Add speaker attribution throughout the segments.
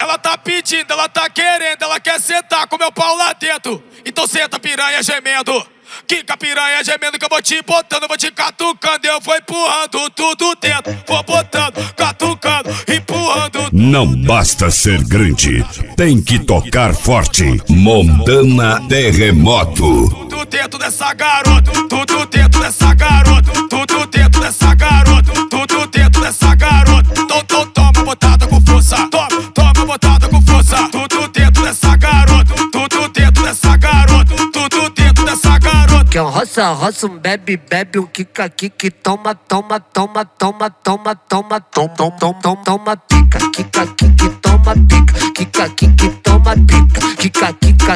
Speaker 1: Ela tá pedindo, ela tá querendo, ela quer sentar com meu pau lá dentro. Então senta piranha gemendo. Quica piranha gemendo que eu vou te botando, vou te catucando. Eu vou empurrando tudo dentro. Vou botando, catucando, empurrando.
Speaker 2: Não basta ser grande, tem que tocar forte. Montana Terremoto.
Speaker 1: Tudo dentro dessa garota, tudo dentro dessa garota, tudo dentro dessa garota, tudo dentro dessa garota. Toma botada com força, toma botada com força. Tudo dentro dessa garota, tudo dentro dessa garota, tudo dentro dessa garota.
Speaker 3: Que um roça, um bebe, um quica, toma, toma, toma, toma, toma, toma, toma, pica, quica, toma, pica, quica, toma, pica, quica,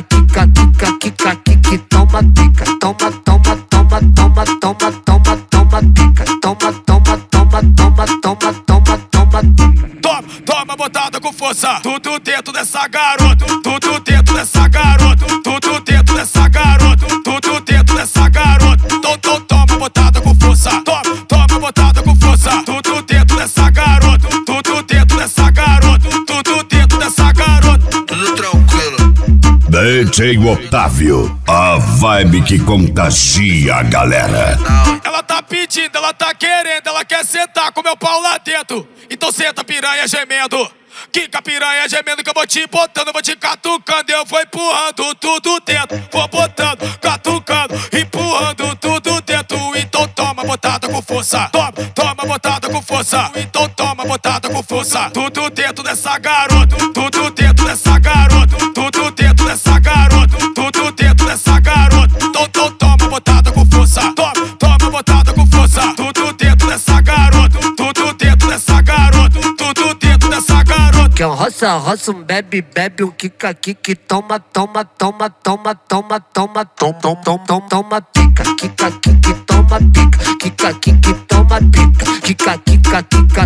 Speaker 3: toma, pica, toma, toma, toma, toma, toma, toma, toma, pica, toma, toma, toma, toma, toma, toma, toma.
Speaker 1: Toma botada com força, tudo dentro dessa garota, tudo dentro dessa garota, tudo dentro dessa garota, tudo dentro dessa garota. Toma botada com força, toma botada com força, tudo dentro dessa garota, tudo dentro dessa garota, tudo dentro dessa garota.
Speaker 4: Tudo tranquilo.
Speaker 2: DJ Otávio, a vibe que contagia a galera.
Speaker 1: Ela tá pedindo, ela tá querendo, ela quer sentar com meu pau lá dentro. Então senta piranha gemendo. Quica piranha gemendo que eu vou te botando, vou te catucando. Eu vou empurrando tudo dentro. Vou botando, catucando, empurrando tudo dentro. Então toma botada com força, toma botada com força. Então toma botada com força. Tudo dentro dessa garota, tudo dentro dessa garota, tudo dentro dessa garota, tudo dentro dessa garota. Então toma botada com força, toma botada com força. Tudo dentro dessa garota, tudo dentro dessa garota, tudo dentro dessa garota.
Speaker 3: Que um roça, um bebe, um quica, toma, toma, toma, toma, toma, toma, toma, pica, quica, toma, pica, toma, pica, quica,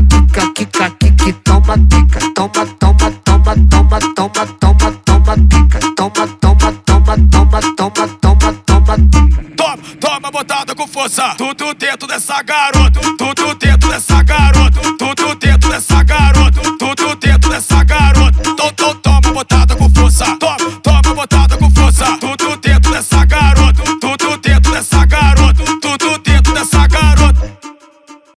Speaker 3: toma, pica, toma, toma, toma, toma, toma, toma, toma, pica, toma, toma, toma, toma, toma, toma, toma.
Speaker 1: Toma botada com força, tudo dentro dessa garota, tudo dentro dessa garota, tudo dentro dessa garota, tudo dentro dessa garota.